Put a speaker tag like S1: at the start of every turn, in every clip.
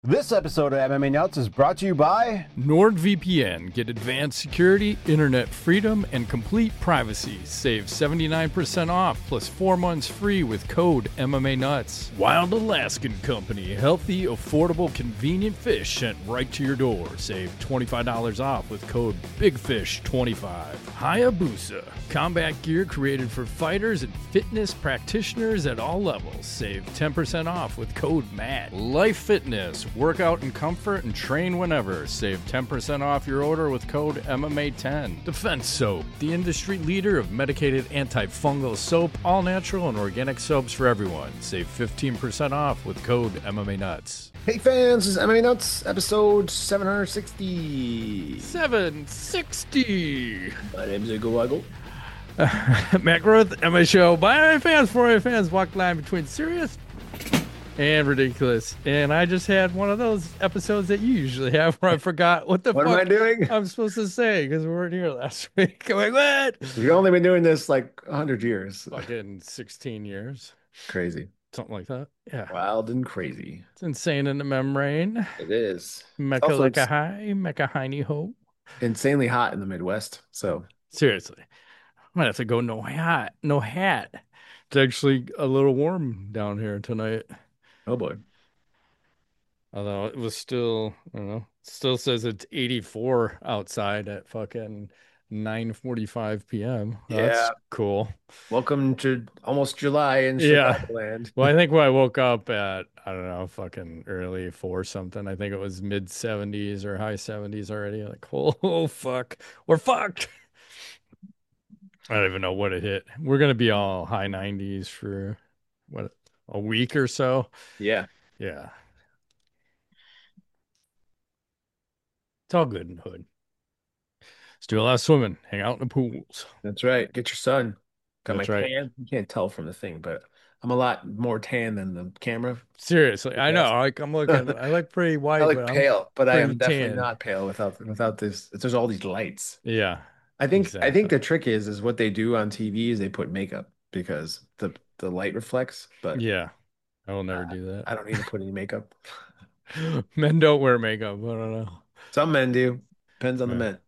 S1: This episode of MMA Nuts is brought to you by
S2: NordVPN. Get advanced security, internet freedom, and complete privacy. Save 79% off plus 4 months free with code MMA Nuts. Wild Alaskan Company. Healthy, affordable, convenient fish sent right to your door. Save $25 off with code BIGFISH25. Hayabusa. Combat gear created for fighters and fitness practitioners at all levels. Save 10% off with code MAT. Life Fitness. Work out in comfort and train whenever. Save 10% off your order with code MMA10. Defense Soap, the industry leader of medicated antifungal soap, all natural and organic soaps for everyone. Save 15% off with code MMA Nuts.
S1: Hey fans, this is MMA Nuts, episode 760.
S2: 760.
S1: My name's Eagle Waggle.
S2: Matt Groth, MMA Show, by MMA fans, for MMA fans, walk the line between serious and ridiculous. And I just had one of those episodes that you usually have where I forgot what the
S1: What
S2: fuck
S1: am I doing?
S2: I'm supposed to say because we weren't here last week. I'm like, what?
S1: We've only been doing this like 100 years.
S2: Fucking 16 years.
S1: Crazy.
S2: Something like that. Yeah.
S1: Wild and crazy.
S2: It's insane in the membrane.
S1: It is.
S2: Mecca
S1: Also,
S2: like a
S1: it's
S2: high, Mecca hiney ho.
S1: insanely hot in the Midwest. So,
S2: Seriously. I might have to go no hat. No hat. It's actually a little warm down here tonight.
S1: oh boy.
S2: Although it was still, I don't know, still says it's 84 outside at fucking 9:45 p.m. That's
S1: Yeah.
S2: cool.
S1: Welcome to almost July in
S2: Yeah.
S1: Chicago land.
S2: Well, I think when I woke up at, I don't know, fucking early 4 something, I think it was mid 70s or high 70s already. Like, oh fuck. We're fucked. I don't even know what it hit. We're gonna be all high 90s for what, a week or so.
S1: Yeah.
S2: Yeah. It's all good in the hood. Let's do a lot of swimming, hang out in the pools.
S1: That's right. Get your sun. Got my
S2: That's right.
S1: tan. You can't tell from the thing, but I'm a lot more tan than the camera.
S2: Seriously, I know.
S1: Yes.
S2: Like I'm looking, I look pretty white,
S1: I look
S2: but I'm
S1: pale, but I am
S2: pretty
S1: definitely
S2: tan.
S1: not pale without this. There's all these lights.
S2: Yeah,
S1: I think
S2: exactly.
S1: the trick is what they do on TV is they put makeup because the light reflects, but
S2: Yeah, I will never
S1: uh,
S2: do that.
S1: I don't need to put any makeup.
S2: Men don't wear makeup. I don't know.
S1: Some men do. Depends on the
S2: Yeah.
S1: men.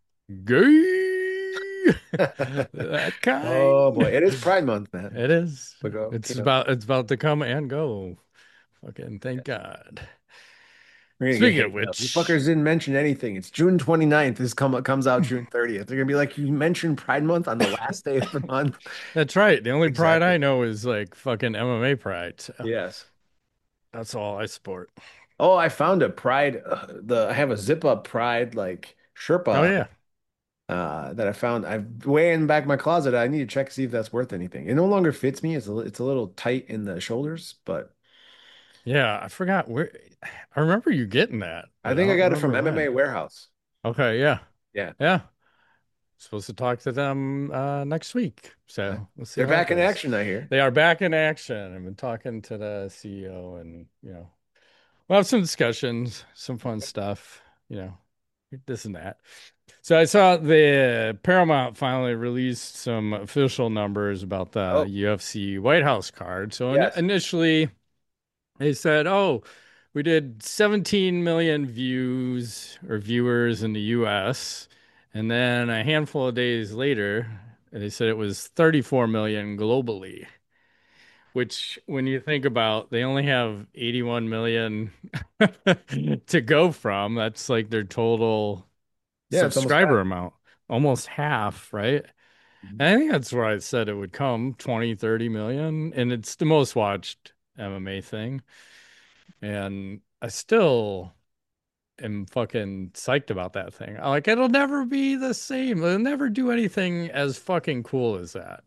S2: Gay. That
S1: Oh boy,
S2: kind.
S1: it is Pride Month, man.
S2: It is.
S1: So go,
S2: It's about to come and go. Fucking thank God.
S1: we're gonna get
S2: Speaking of
S1: hate mail. You
S2: which,
S1: fuckers didn't mention anything. It's June 29th. Comes out June 30th. They're gonna be like, you mentioned Pride Month on the last day of the month.
S2: that's right. The only pride
S1: Exactly.
S2: I know is like fucking MMA pride. So
S1: Yes.
S2: that's all I support.
S1: Oh, I found a Pride. I have a zip up Pride like
S2: Oh
S1: Sherpa
S2: yeah.
S1: that I found. I've way in the back of my closet. I need to check to see if that's worth anything. It no longer fits me. It's a little tight in the shoulders, but
S2: Yeah, I forgot where. I remember you getting that,
S1: I
S2: but I
S1: think I
S2: don't
S1: got it from
S2: remember
S1: MMA
S2: when.
S1: Warehouse.
S2: Okay, yeah,
S1: Yeah,
S2: yeah. Supposed to talk to them next week, so we'll see
S1: they're
S2: how that
S1: back in
S2: goes.
S1: action, I hear.
S2: They are back in action. I've been talking to the CEO, and we'll have some discussions, some fun stuff. You know, this and that. So I saw the Paramount finally released some official numbers about the
S1: Oh,
S2: UFC White House card. So
S1: yes.
S2: initially. They said, "Oh, we did 17 million views or viewers in the US." And then a handful of days later, they said it was 34 million globally, which when you think about, they only have 81 million to go from. That's like their total
S1: Yeah, it's almost half.
S2: subscriber amount, almost half, right?
S1: Mhm.
S2: And I think that's where I said it would come, 20, 30 million. And it's the most watched MMA thing. And I still am fucking psyched about that thing. Like, it'll never be the same. It'll never do anything as fucking cool as that.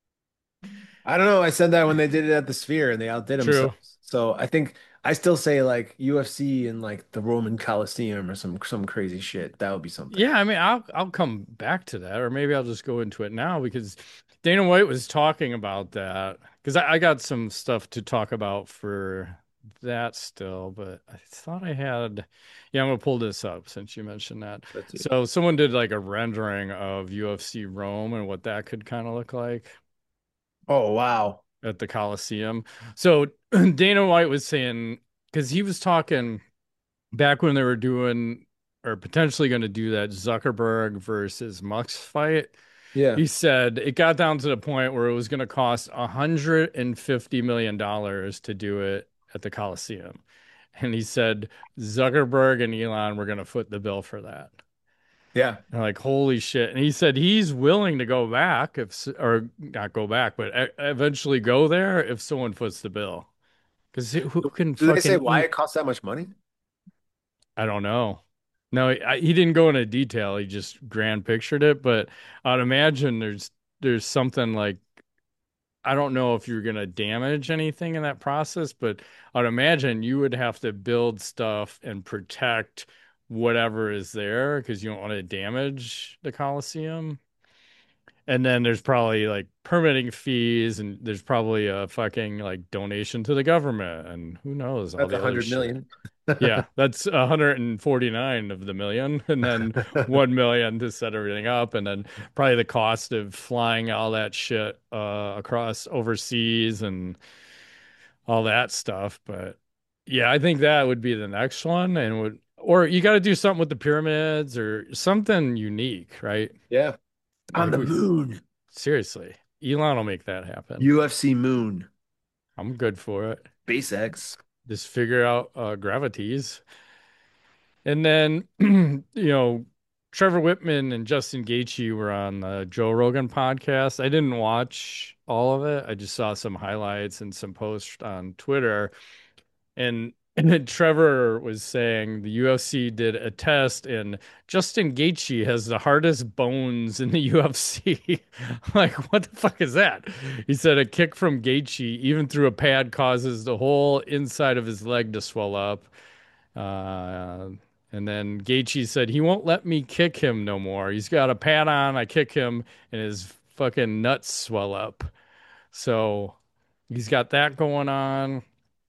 S1: I don't know. I said that when they did it at the Sphere and they outdid
S2: True.
S1: themselves. So I think I still say like UFC and like the Roman Coliseum or some crazy shit. That would be something.
S2: Yeah, I mean, I'll come back to that, or maybe I'll just go into it now because Dana White was talking about that. Because I got some stuff to talk about for that still, but I thought I had. Yeah, I'm gonna pull this up since you mentioned that.
S1: Let's see.
S2: So someone did like a rendering of UFC Rome and what that could kind of look like
S1: Oh wow.
S2: at the Coliseum. So Dana White was saying, because he was talking. back when they were doing or potentially going to do that Zuckerberg versus Musk fight,
S1: Yeah.
S2: he said it got down to the point where it was going to cost $150 million to do it at the Coliseum. And he said Zuckerberg and Elon were going to foot the bill for that.
S1: Yeah.
S2: And like, holy shit. And he said he's willing to go back or not go back, but eventually go there if someone foots the bill. Because who can
S1: Do they say
S2: fucking
S1: why it
S2: eat?
S1: costs that much money?
S2: I don't know. No, he didn't go into detail. He just grand pictured it, but I'd imagine there's something like I don't know if you're gonna damage anything in that process, but I'd imagine you would have to build stuff and protect whatever is there because you don't want to damage the Coliseum. And then there's probably like permitting fees and there's probably a fucking like donation to the government and who knows all
S1: That's
S2: the other
S1: 100
S2: shit.
S1: million.
S2: Yeah, that's 149 of the million, and then 1 million to set everything up, and then probably the cost of flying all that shit across overseas and all that stuff. But yeah, I think that would be the next one, and would or you got to do something with the pyramids or something unique, right?
S1: Yeah. On
S2: Like
S1: the
S2: we
S1: moon.
S2: seriously, Elon will make that happen.
S1: UFC moon.
S2: I'm good for it.
S1: SpaceX.
S2: Just figure out gravities. And then, Trevor Whitman and Justin Gaethje were on the Joe Rogan podcast. I didn't watch all of it. I just saw some highlights and some posts on Twitter. And then Trevor was saying the UFC did a test and Justin Gaethje has the hardest bones in the UFC. Like, what the fuck is that? He said a kick from Gaethje, even through a pad, causes the whole inside of his leg to swell up. Uh, and then Gaethje said he won't let me kick him no more. He's got a pad on. I kick him, and his fucking nuts swell up. So he's got that going on.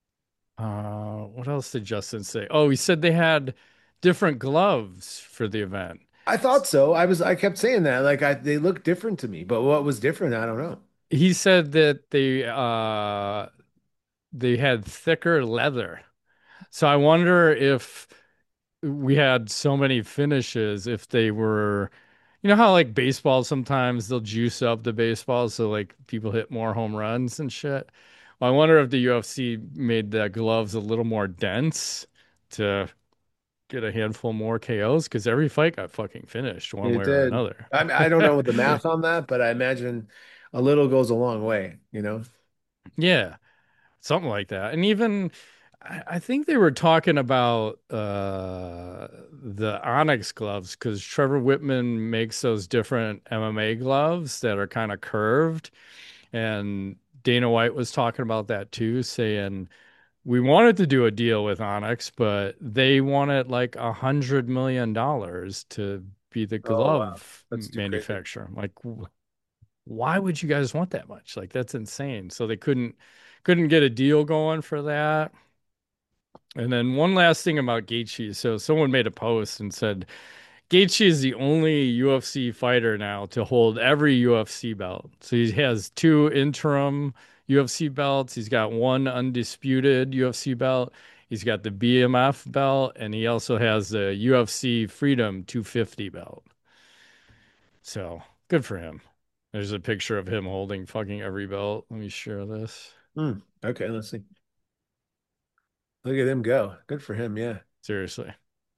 S2: What else did Justin say? Oh, he said they had different gloves for the event.
S1: I thought so. I kept saying that. They look different to me, but what was different, I don't know.
S2: He said that they had thicker leather. So I wonder if we had so many finishes if they were you know how like baseball sometimes they'll juice up the baseball so like people hit more home runs and shit. Well, I wonder if the UFC made the gloves a little more dense to get a handful more KOs because every fight got fucking finished one
S1: It
S2: way or
S1: did.
S2: another.
S1: I don't know the math on that, but I imagine a little goes a long way, you know?
S2: Yeah, something like that. And even I think they were talking about the Onyx gloves because Trevor Whitman makes those different MMA gloves that are kind of curved. And Dana White was talking about that too, saying we wanted to do a deal with Onyx, but they wanted like $100 million to be the
S1: Oh, wow.
S2: glove
S1: That's too crazy.
S2: manufacturer. I'm like, why would you guys want that much? Like that's insane. So they couldn't get a deal going for that. And then one last thing about Gaethje. So someone made a post and said Gaethje is the only UFC fighter now to hold every UFC belt. So he has two interim UFC belts. He's got one undisputed UFC belt. He's got the BMF belt, and he also has the UFC Freedom 250 belt. So good for him. There's a picture of him holding fucking every belt. Let me share this.
S1: Hmm. Okay, let's see. Look at him go. Good for him, yeah.
S2: Seriously.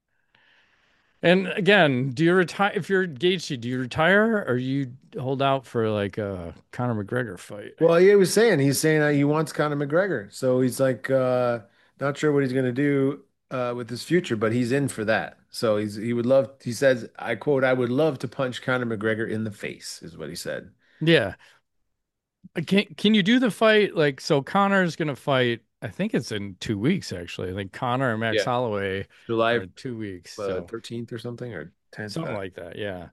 S2: And again, do you retire if you're Gaethje? Do you retire or you hold out for like a Conor McGregor fight?
S1: Well, he's saying he wants Conor McGregor. So he's like not sure what he's going to do with his future, but he's in for that. So he would love he says, I quote, I would love to punch Conor McGregor in the face, is what he said.
S2: Yeah. Can you do the fight like so Conor's gonna fight I think it's in 2 weeks actually. I think Conor and Max
S1: Yeah.
S2: Holloway are
S1: July
S2: in 2 weeks. So
S1: 13th or something or 10th.
S2: something like that, yeah.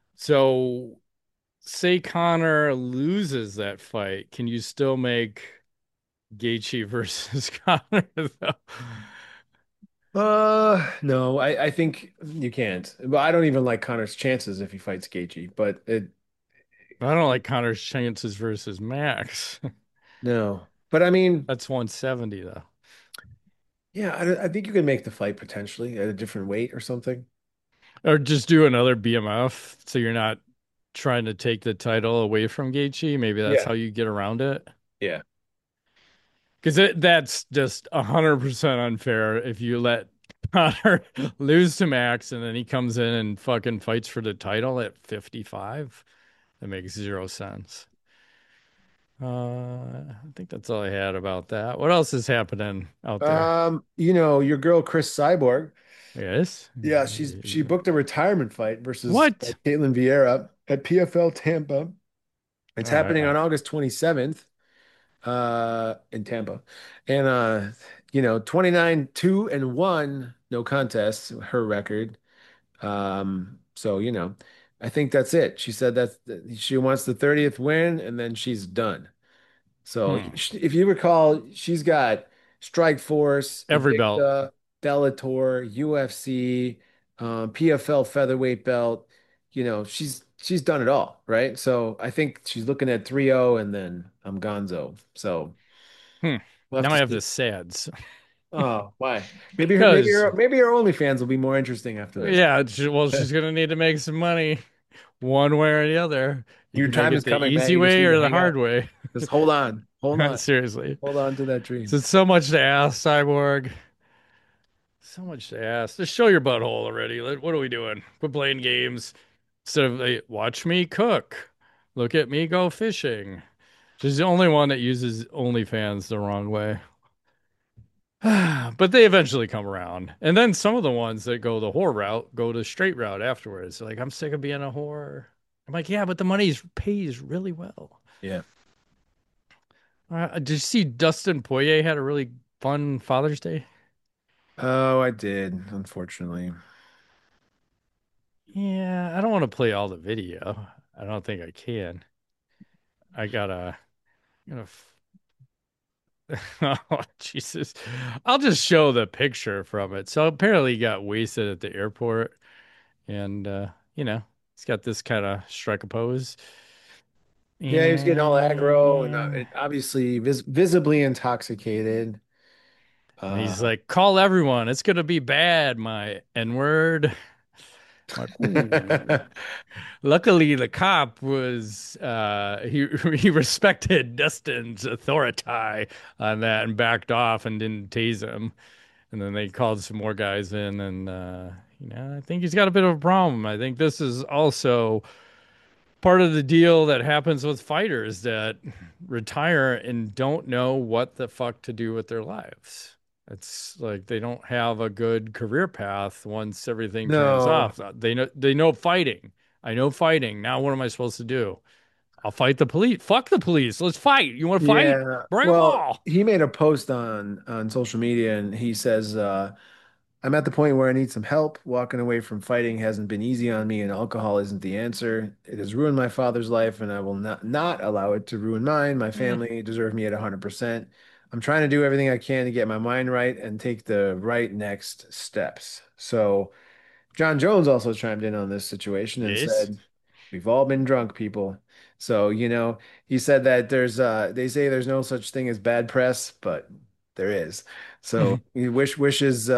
S2: So say Conor loses that fight, can you still make Gaethje versus Conor though?
S1: No, I think you can't. But I don't even like Conor's chances if he fights Gaethje, but it
S2: I don't like Conor's chances versus Max.
S1: no. But I mean,
S2: That's 170 though.
S1: Yeah, I think you can make the fight potentially at a different weight or something.
S2: Or just do another BMF so you're not trying to take the title away from Gaethje. Maybe that's
S1: Yeah.
S2: how you get around it.
S1: Yeah.
S2: Because that's just 100% unfair if you let Connor lose to Max and then he comes in and fucking fights for the title at 55. That makes zero sense. I think that's all I had about that. What else is happening out there?
S1: Your girl Chris Cyborg.
S2: Yes.
S1: Yeah, she booked a retirement fight versus
S2: What?
S1: Caitlin Vieira at PFL Tampa. It's happening
S2: Uh,
S1: on August 27th in Tampa. And 29-2-1, no contest, her record. So, I think that's it. She said that she wants the 30th win and then she's done. So
S2: hmm.
S1: if you recall, she's got Strikeforce,
S2: Every belt.
S1: Invicta, Bellator, UFC, PFL featherweight belt. She's done it all, right? So I think she's looking at 3-0 and then I'm gonzo. So
S2: Hmm.
S1: we'll have
S2: Now
S1: to
S2: I have
S1: see.
S2: the sads.
S1: Oh, why?
S2: Because,
S1: Maybe her OnlyFans will be more interesting after this.
S2: yeah, well, she's gonna need to make some money one way or the other. You
S1: Your
S2: can make
S1: time is
S2: it the
S1: coming, man.
S2: easy
S1: You just
S2: way
S1: need to
S2: or the
S1: hang
S2: hard
S1: out.
S2: way.
S1: Just hold on.
S2: Seriously.
S1: Hold on to that
S2: So
S1: dream.
S2: it's so much to ask, Cyborg. So much to ask. Just show your butthole already. What are we doing? Quit playing games. Instead of watch me cook. Look at me go fishing. She's the only one that uses OnlyFans the wrong way. But they eventually come around. And then some of the ones that go the whore route go the straight route afterwards. Like, I'm sick of being a whore. I'm like, yeah, but the money pays really well.
S1: Yeah.
S2: Did you see Dustin Poirier had a really fun Father's Day?
S1: Oh, I did, unfortunately.
S2: Yeah, I don't want to play all the video. I don't think I can. I gotta. Oh, Jesus. I'll just show the picture from it. So apparently he got wasted at the airport and he's got this kind of strike a pose.
S1: Yeah, he was getting all aggro
S2: And
S1: and obviously visibly intoxicated.
S2: he's
S1: Uh,
S2: like, call everyone. It's gonna be bad, my N-word. I'm like, ooh. Luckily, the cop was he he respected Dustin's authority on that and backed off and didn't tase him. And then they called some more guys in, and I think he's got a bit of a problem. I think this is also part of the deal that happens with fighters that retire and don't know what the fuck to do with their lives. It's like they don't have a good career path once everything turns
S1: no.
S2: off. They know fighting. I know fighting. Now what am I supposed to do? I'll fight the police. Fuck the police. Let's fight. You want to fight?
S1: Yeah.
S2: Bring them
S1: Well,
S2: all.
S1: he made a post on social media and he says, I'm at the point where I need some help. Walking away from fighting hasn't been easy on me, and alcohol isn't the answer. It has ruined my father's life, and I will not allow it to ruin mine. My
S2: Mm,
S1: family deserve me at 100%. I'm trying to do everything I can to get my mind right and take the right next steps. So John Jones also chimed in on this situation and
S2: yes.
S1: said, "We've all been drunk, people." So, he said that they say there's no such thing as bad press, but there is. So he wishes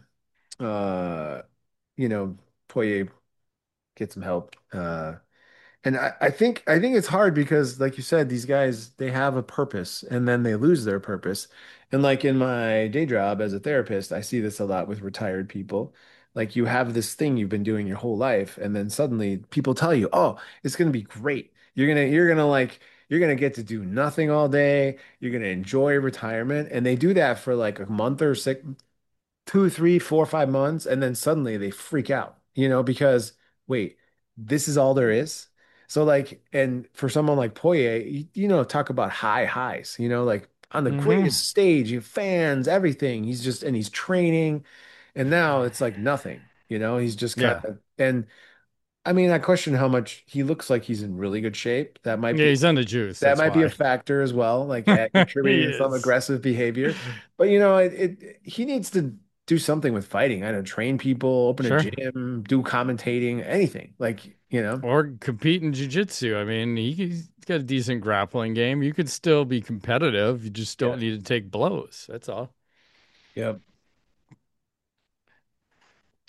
S1: uh you know Poirier get some help. And I think it's hard because like you said, these guys they have a purpose and then they lose their purpose. And like in my day job as a therapist, I see this a lot with retired people. Like you have this thing you've been doing your whole life, and then suddenly people tell you, "Oh, it's gonna be great. You're gonna get to do nothing all day. You're gonna enjoy retirement." And they do that for like a month or six, 2, 3, 4, 5 months, and then suddenly they freak out, because wait, this is all there is. So like, and for someone like Poirier, talk about high highs, like on the
S2: Hmm.
S1: greatest stage, you have fans, everything. And he's training, and now it's like nothing, he's just kind
S2: Yeah.
S1: of, and I mean, I question how much he looks like he's in really good shape. That might
S2: Yeah,
S1: be
S2: he's on the juice.
S1: that
S2: That's
S1: might be a
S2: why.
S1: factor as well, like
S2: He
S1: contributing to some
S2: is.
S1: aggressive behavior. But he needs to do something with fighting. I don't know, train people, open a
S2: Sure.
S1: gym, do commentating, anything. Like,
S2: Or compete in jiu-jitsu. I mean, he's got a decent grappling game. You could still be competitive. You just don't
S1: Yeah.
S2: need to take blows. That's all.
S1: Yep.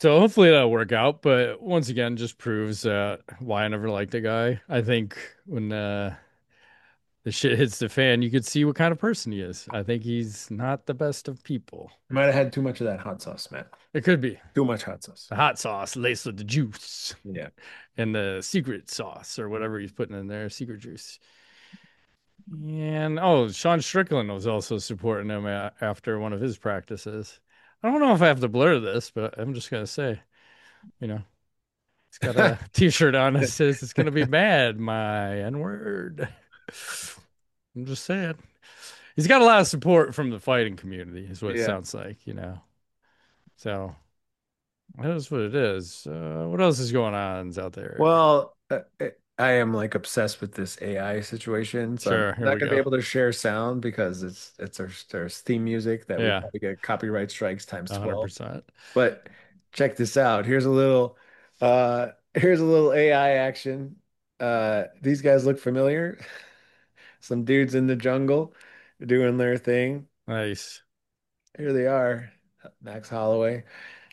S2: So hopefully that'll work out. But once again, just proves why I never liked the guy. I think when the shit hits the fan, you could see what kind of person he is. I think he's not the best of people.
S1: You might have had too much of that hot sauce, Matt.
S2: It could be
S1: Too much hot sauce.
S2: the hot sauce laced with the juice
S1: Yeah.
S2: and the secret sauce or whatever he's putting in there, secret juice. And oh, Sean Strickland was also supporting him after one of his practices. I don't know if I have to blur this, but I'm just gonna say, you know, he's got a t-shirt on that says it's gonna be bad, my N-word. I'm just saying. He's got a lot of support from the fighting community, is what it
S1: Yeah.
S2: sounds like, So that is what it is. What else is going on out there?
S1: Well, I am like obsessed with this AI situation, so I'm
S2: Sure, here
S1: not
S2: we
S1: going to be
S2: go.
S1: able to share sound because it's our theme music that we
S2: Yeah,
S1: probably get copyright strikes times 12.
S2: 100%.
S1: But check this out. Here's a little AI action. These guys look familiar. Some dudes in the jungle doing their thing.
S2: Nice.
S1: Here they are, Max Holloway.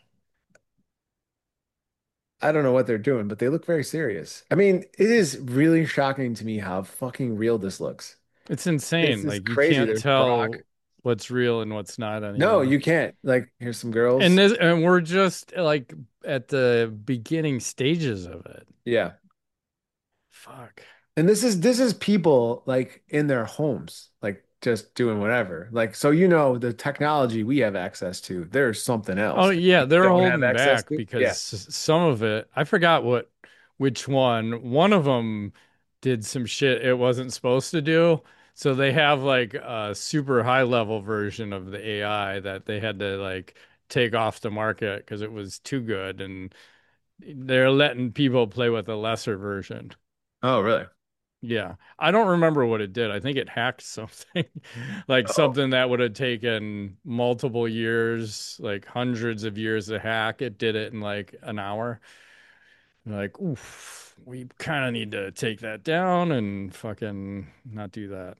S1: I don't know what they're doing, but they look very serious. I mean, it is really shocking to me how fucking real this looks.
S2: It's
S1: This
S2: insane.
S1: is
S2: Like you
S1: crazy.
S2: can't
S1: There's Brock.
S2: tell what's real and what's not
S1: No,
S2: anymore.
S1: you can't. Like, here's some
S2: And
S1: girls.
S2: this, and we're just like at the beginning stages of it.
S1: Yeah.
S2: Fuck.
S1: And this is people like in their homes, like just doing whatever. Like, so the technology we have access to, there's something
S2: Oh
S1: else that
S2: yeah,
S1: we
S2: they're
S1: don't have
S2: holding
S1: access
S2: back
S1: to. Yeah.
S2: because some of it, I forgot which one. One of them did some shit it wasn't supposed to do. So they have like a super high level version of the AI that they had to like take off the market because it was too good, and they're letting people play with a lesser version.
S1: Oh, really?
S2: Yeah. I don't remember what it did. I think it hacked something, like
S1: Oh.
S2: something that would have taken multiple years, like hundreds of years to hack. It did it in like an hour. Like, oof, we kind of need to take that down and fucking not do that.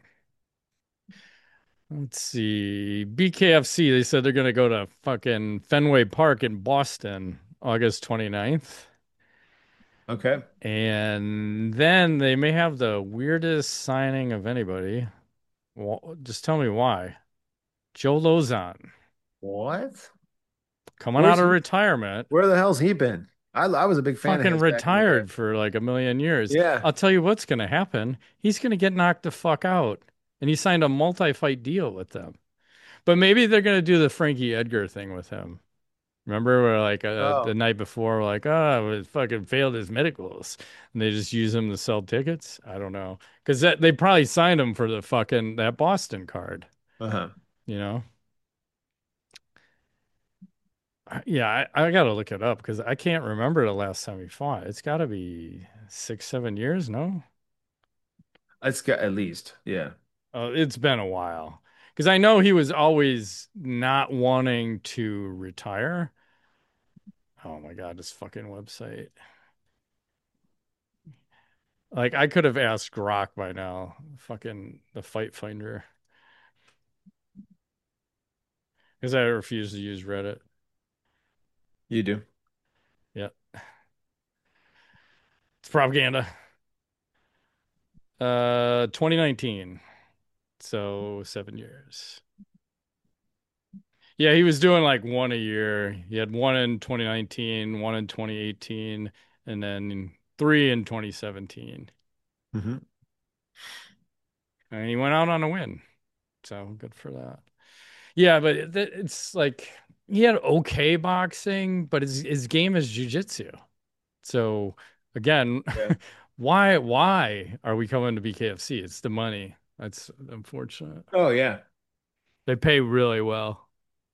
S2: Let's see. BKFC, they said they're going to go to fucking Fenway Park in Boston August 29th.
S1: Okay.
S2: And then they may have the weirdest signing of anybody. Well, just tell me why. Joe Lozon
S1: What?
S2: coming out
S1: Where's
S2: of
S1: he?
S2: retirement,
S1: Where the hell's he been? I was a big fan of
S2: fucking
S1: his back in the day.
S2: retired for like a million years.
S1: Yeah.
S2: I'll tell you what's going to happen. He's going to get knocked the fuck out. And he signed a multi-fight deal with them. But maybe they're going to do the Frankie Edgar thing with him. Remember where like the
S1: Oh.
S2: night before, like, oh, it fucking failed his medicals. And they just use him to sell tickets? I don't know. Because they probably signed him for the fucking that Boston card,
S1: Uh-huh.
S2: you know? Yeah, I gotta look it up because I can't remember the last time he fought. It's gotta be 6, 7 years, no?
S1: It's got at least. Yeah.
S2: Oh, it's been a while. Because I know he was always not wanting to retire. Oh my God, this fucking website. Like I could have asked Grok by now. Fucking the Fight Finder. Because I refuse to use Reddit.
S1: You do.
S2: Yeah. It's propaganda. 2019. So 7 years. Yeah, he was doing like one a year. He had one in 2019, one in 2018, and then three in 2017.
S1: Hmm.
S2: And he went out on a win. So good for that. Yeah, but it's like he had okay boxing, but his game is jujitsu. So again,
S1: Yeah.
S2: why are we coming to BKFC? It's the money. That's unfortunate.
S1: Oh, yeah.
S2: They pay really well.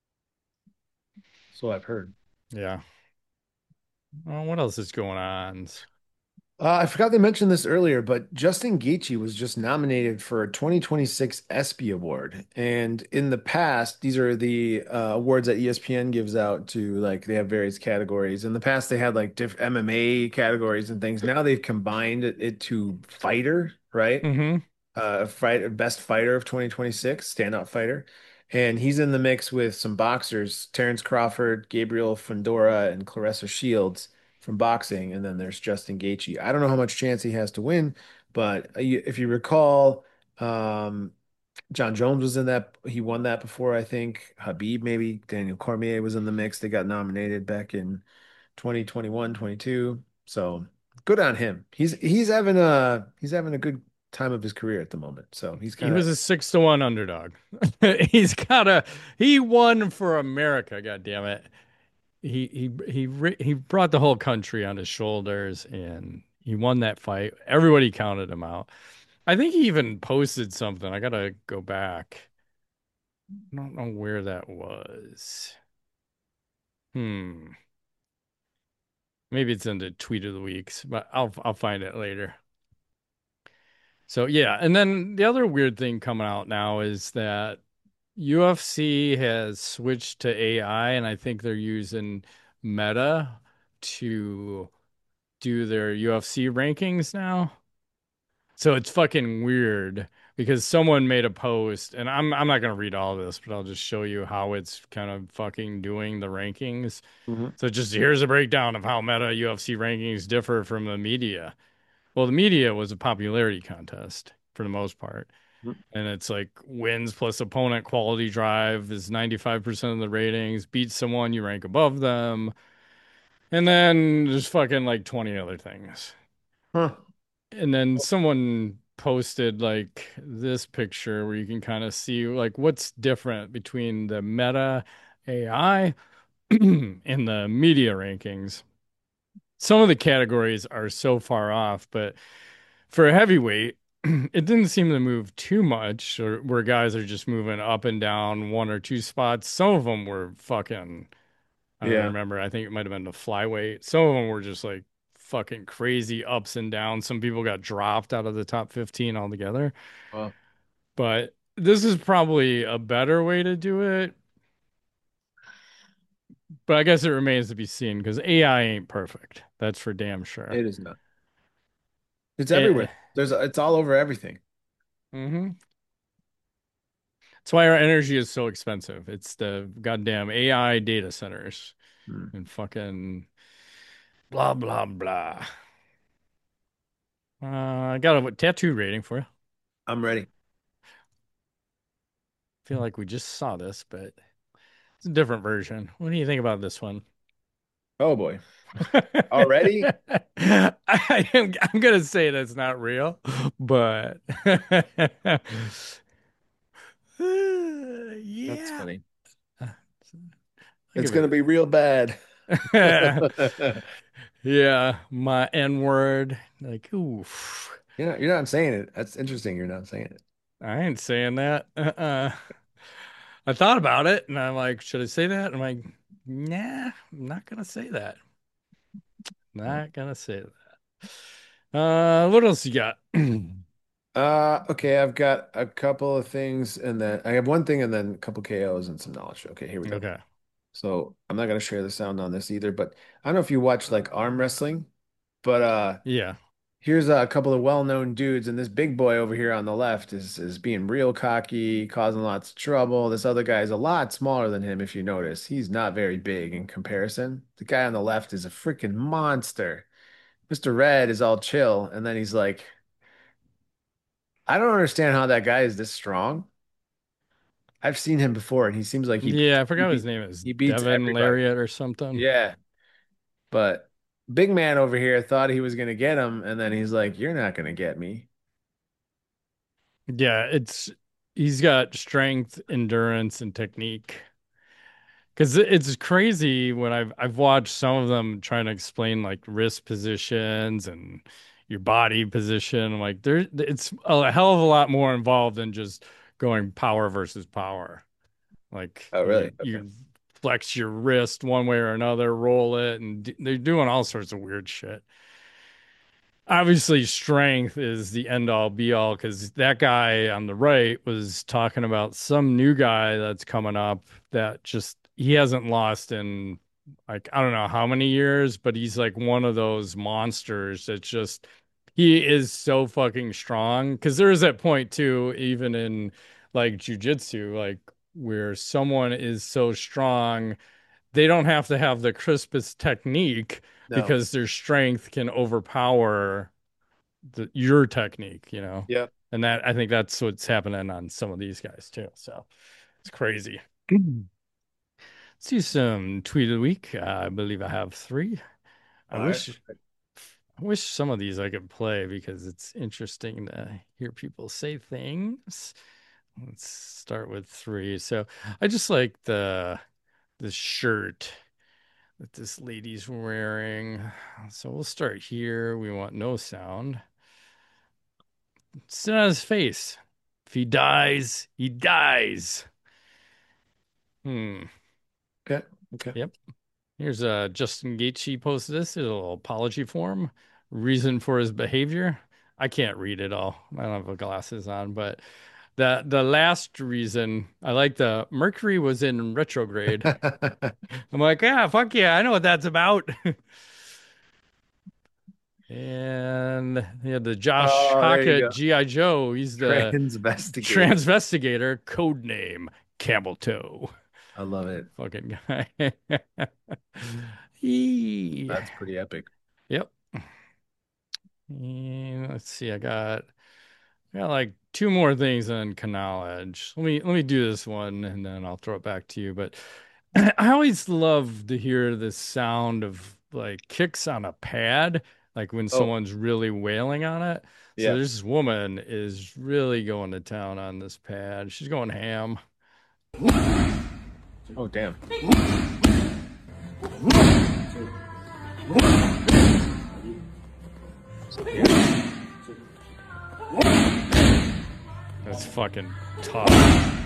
S1: So I've heard.
S2: Yeah. Well, what else is going on?
S1: I forgot to mention this earlier, but Justin Gaethje was just nominated for a 2026 ESPY Award. And in the past, these are the awards that ESPN gives out to, like, they have various categories. In the past, they had like different MMA categories and things. Now they've combined it to fighter, right?
S2: Mm-hmm.
S1: Best fighter of 2026, standout fighter. And he's in the mix with some boxers, Terrence Crawford, Gabriel Fundora, and Claressa Shields from boxing. And then there's Justin Gaethje. I don't know how much chance he has to win, but if you recall, um, John Jones was in that. He won that before, I think. Habib, maybe. Daniel Cormier was in the mix. They got nominated back in 2021, 22. So good on him. He's having a good time of his career at the moment. So he's
S2: He
S1: kind of
S2: was a 6-1 underdog. He won for America, god damn it. He brought the whole country on his shoulders and he won that fight. Everybody counted him out. I think he even posted something. I gotta go back. I don't know where that was. Hmm. Maybe it's in the tweet of the weeks, but I'll find it later. So yeah, and then the other weird thing coming out now is that UFC has switched to AI, and I think they're using Meta to do their UFC rankings now. So it's fucking weird because someone made a post, and I'm not gonna read all of this, but I'll just show you how it's kind of fucking doing the rankings.
S1: Mhm.
S2: So just here's a breakdown of how Meta UFC rankings differ from the media. Well, the media was a popularity contest for the most part.
S1: Mhm.
S2: And it's like wins plus opponent quality drive is 95% of the ratings. Beat someone, you rank above them. And then there's fucking like 20 other things.
S1: Huh.
S2: And then someone posted like this picture where you can kind of see like what's different between the meta AI and the media rankings. Some of the categories are so far off, but for a heavyweight, it didn't seem to move too much, or where guys are just moving up and down one or two spots. Some of them were fucking, I don't
S1: Yeah.
S2: remember. I think it might have been the flyweight. Some of them were just like fucking crazy ups and downs. Some people got dropped out of the top 15 altogether.
S1: Well,
S2: But this is probably a better way to do it. But I guess it remains to be seen because AI ain't perfect. That's for damn sure.
S1: it is not. It's everywhere.
S2: It,
S1: It's all over everything.
S2: mhm. That's why our energy is so expensive. It's the goddamn AI data centers
S1: Hmm.
S2: and fucking blah blah blah. I got a tattoo rating for you.
S1: I'm ready.
S2: Feel like we just saw this, but it's a different version. What do you think about this one?
S1: Oh boy. Already?
S2: I'm gonna say that's not real, but
S1: That's
S2: yeah,
S1: funny.
S2: I'll
S1: It's
S2: give
S1: gonna be real bad.
S2: it. Yeah, my N word. Like, oof.
S1: You're not saying it. That's interesting. You're not saying it.
S2: I ain't saying that. I thought about it and I'm like, should I say that? I'm like, nah, I'm not gonna say that. Not gonna say that. What else you got?
S1: Okay, I've got a couple of things and then I have one thing and then a couple KOs and some knowledge. Okay, here we go.
S2: Okay.
S1: So I'm not gonna share the sound on this either, but I don't know if you watch like arm wrestling, but
S2: Yeah.
S1: here's a couple of well-known dudes, and this big boy over here on the left is being real cocky, causing lots of trouble. This other guy is a lot smaller than him, if you notice. He's not very big in comparison. The guy on the left is a freaking monster. Mr. Red is all chill, and then he's like, I don't understand how that guy is this strong. I've seen him before, and he seems like
S2: Yeah, I
S1: he
S2: forgot what his
S1: beat
S2: name is.
S1: he beats
S2: Devin
S1: everybody.
S2: Lariat or something.
S1: Yeah, but big man over here thought he was gonna get him, and then he's like, "You're not gonna get me."
S2: Yeah, it's he's got strength, endurance, and technique. Because it's crazy when I've watched some of them trying to explain like wrist positions and your body position. Like it's a hell of a lot more involved than just going power versus power. Like
S1: Oh, really? Okay.
S2: you flex your wrist one way or another, roll it, and they're doing all sorts of weird shit. Obviously, strength is the end all be all because that guy on the right was talking about some new guy that's coming up that just he hasn't lost in like I don't know how many years, but he's like one of those monsters that just he is so fucking strong. Because there is that point too, even in like jujitsu, like where someone is so strong, they don't have to have the crispest technique
S1: No.
S2: because their strength can overpower your technique,
S1: Yep.
S2: And that I think that's what's happening on some of these guys too. So it's crazy. Let's see some tweet of the week. I believe I have three. I
S1: All right.
S2: wish I wish some of these I could play because it's interesting to hear people say things. Let's start with three. So I just like the shirt that this lady's wearing. So we'll start here. We want no sound. Sit on his face. If he dies, he dies. Hmm.
S1: Okay. Okay.
S2: Yep. Here's Justin Gaethje posted this. There's a little apology form. Reason for his behavior. I can't read it all. I don't have the glasses on, but the last reason I like the Mercury was in retrograde. I'm like, yeah, fuck yeah, I know what that's about. And yeah, the Josh
S1: Oh, there you
S2: Hockett
S1: go.
S2: G.I. Joe. He's the
S1: Transvestigator.
S2: transvestigator, code name Camel Toe.
S1: I love it.
S2: Fucking guy. Eee.
S1: That's pretty epic.
S2: Yep. And let's see. I got like two more things on knowledge. Let me do this one and then I'll throw it back to you. But I always love to hear the sound of like kicks on a pad, like when
S1: Oh,
S2: someone's really wailing on it. So
S1: yeah.
S2: this woman is really going to town on this pad. She's going ham.
S1: Oh, damn.
S2: That's fucking tough.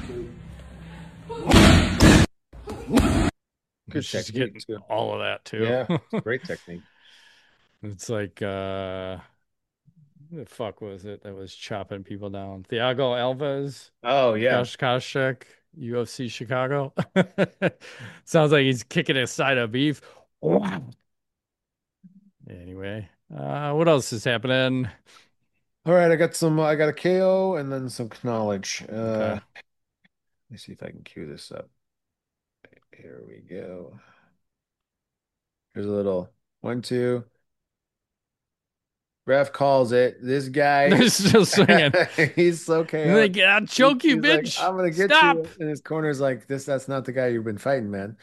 S1: Good
S2: She's
S1: technique
S2: getting
S1: too.
S2: all of that too.
S1: Yeah. Great technique.
S2: It's like the fuck was it that was chopping people down? Thiago Alves,
S1: Oh, yeah.
S2: Josh Koscheck, UFC Chicago. Sounds like he's kicking his side of beef. Wow. Anyway, what else is happening?
S1: All right. I got a KO and then some knowledge.
S2: Okay.
S1: Let me see if I can cue this up. Here we go. Here's a little 1, 2. Ref calls it. This guy,
S2: They're still swinging.
S1: he's so
S2: They
S1: KO'd.
S2: get, I'll choke you,
S1: He's like,
S2: bitch.
S1: I'm gonna get
S2: Stop.
S1: you. And his corner's like, that's not the guy you've been fighting, man.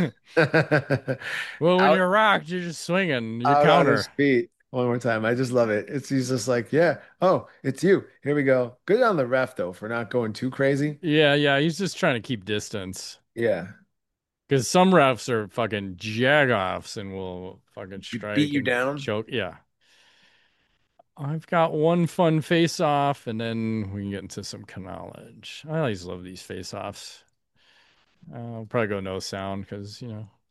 S2: Well, when
S1: Out,
S2: you're rocked, you're just swinging. You
S1: out on his
S2: counter.
S1: feet. One more time. I just love it. He's just like, yeah. Oh, it's you. Here we go. Good on the ref though for not going too crazy.
S2: Yeah, yeah. He's just trying to keep distance.
S1: Yeah.
S2: Because some refs are fucking jagoffs and will fucking
S1: Beat
S2: strike
S1: you
S2: and
S1: down.
S2: choke. Yeah. I've got one fun face off, and then we can get into some knowledge. I always love these face offs. I'll probably go no sound because,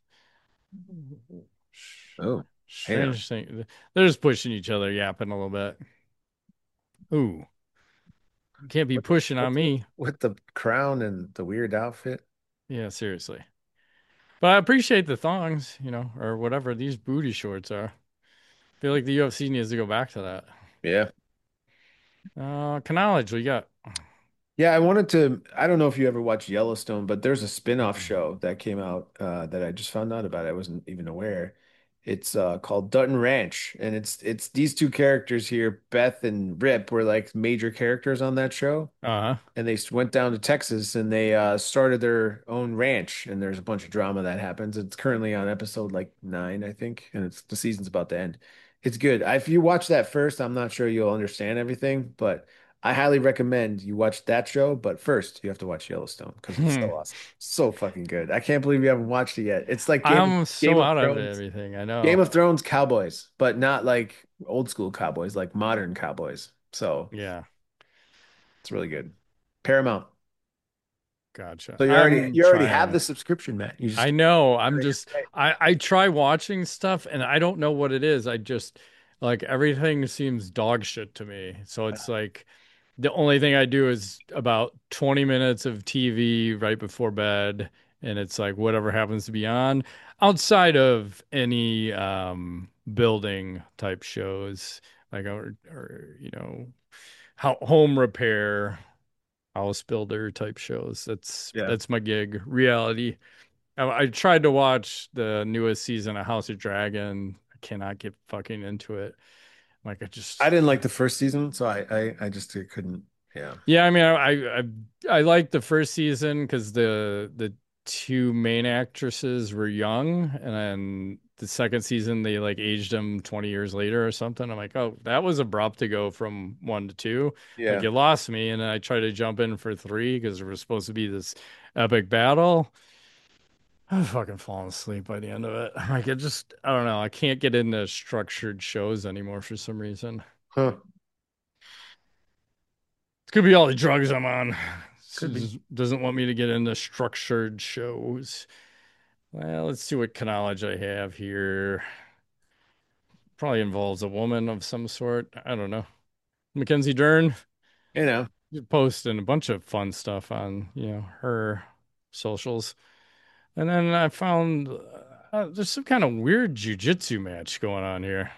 S1: Oh, hey now.
S2: strange thing. They're just pushing each other, yapping a little bit. Ooh, you can't be pushing on me.
S1: With the crown and the weird outfit?
S2: Yeah, seriously. But I appreciate the thongs, or whatever these booty shorts are. I feel like the UFC needs to go back to that.
S1: Yeah.
S2: Knowledge, we got.
S1: Yeah, I don't know if you ever watched Yellowstone, but there's a spin-off show that came out that I just found out about. I wasn't even aware. It's called Dutton Ranch, and it's these two characters here, Beth and Rip, were like major characters on that show.
S2: Uh-huh.
S1: And they went down to Texas and they started their own ranch. And there's a bunch of drama that happens. It's currently on episode like 9, I think, and the season's about to end. It's good. If you watch that first, I'm not sure you'll understand everything, but I highly recommend you watch that show. But first, you have to watch Yellowstone because it's so awesome, so fucking good. I can't believe you haven't watched it yet. It's like
S2: I'm
S1: Game
S2: so
S1: of
S2: out of
S1: Thrones,
S2: everything. I
S1: Game
S2: know.
S1: of Thrones cowboys, but not like old school cowboys, like modern cowboys. So
S2: Yeah,
S1: it's really good. Paramount.
S2: gotcha.
S1: So
S2: I'm
S1: you already have
S2: trying.
S1: the subscription, man. You just
S2: I know. I'm
S1: gotta hit
S2: just
S1: play.
S2: I try watching stuff and I don't know what it is. I just like everything seems dog shit to me. So it's like the only thing I do is about 20 minutes of TV right before bed and it's like whatever happens to be on outside of any building type shows like or how home repair. house builder type shows. That's
S1: Yeah.
S2: that's my gig. Reality. I tried to watch the newest season of House of Dragon. I cannot get fucking into it. Like I
S1: I
S2: just
S1: didn't like the first season, so I just couldn't. Yeah.
S2: yeah, I mean I liked the first season because the two main actresses were young, and then the second season they like aged them 20 years later or something. I'm like, oh, that was abrupt to go from one to two. Like
S1: Yeah.
S2: it lost me, and then I tried to jump in for three because there was supposed to be this epic battle. I was fucking falling asleep by the end of it. Like it just, I don't know. I can't get into structured shows anymore for some reason.
S1: Huh.
S2: It could be all the drugs I'm on.
S1: Could be.
S2: Doesn't want me to get into structured shows. Well, let's see what knowledge I have here. Probably involves a woman of some sort. I don't know. Mackenzie Dern
S1: You know.
S2: posting a bunch of fun stuff on, her socials. And then I found there's some kind of weird jujitsu match going on here.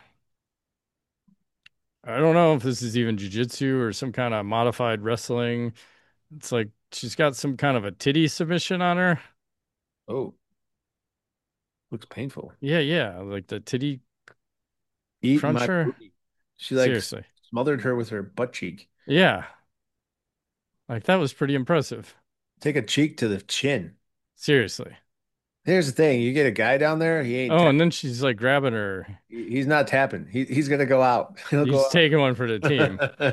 S2: I don't know if this is even jujitsu or some kind of modified wrestling. It's like she's got some kind of a titty submission on her.
S1: Oh, looks painful.
S2: Yeah, yeah, like the titty
S1: Eat my
S2: cruncher.
S1: booty. She like
S2: Seriously.
S1: smothered her with her butt cheek.
S2: Yeah, like that was pretty impressive.
S1: Take a cheek to the chin.
S2: Seriously.
S1: Here's the thing: you get a guy down there, he ain't
S2: Oh,
S1: tapping.
S2: and then she's like grabbing her.
S1: He's not tapping. He's gonna go out. He'll
S2: He's
S1: go
S2: taking one for the team.
S1: out.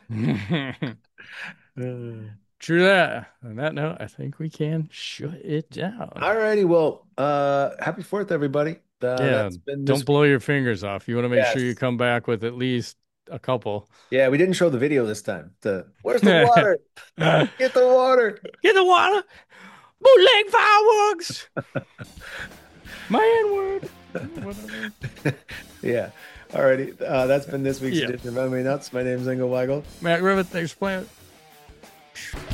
S2: True that. On that note, I think we can shut it down.
S1: All righty. Well, happy Fourth, everybody.
S2: Yeah,
S1: That's been
S2: don't
S1: this week.
S2: blow your fingers off. You want to make sure you
S1: Yes.
S2: come back with at least a couple.
S1: Yeah, we didn't show the video this time. Where's the
S2: Get
S1: water? Get the water.
S2: the water. Bootleg fireworks. My N-word. Whatever.
S1: Yeah. All righty. That's been this week's
S2: Yeah.
S1: edition of MMA Nuts. My name's Ingo Weigel.
S2: Matt Rivet, thanks for playing.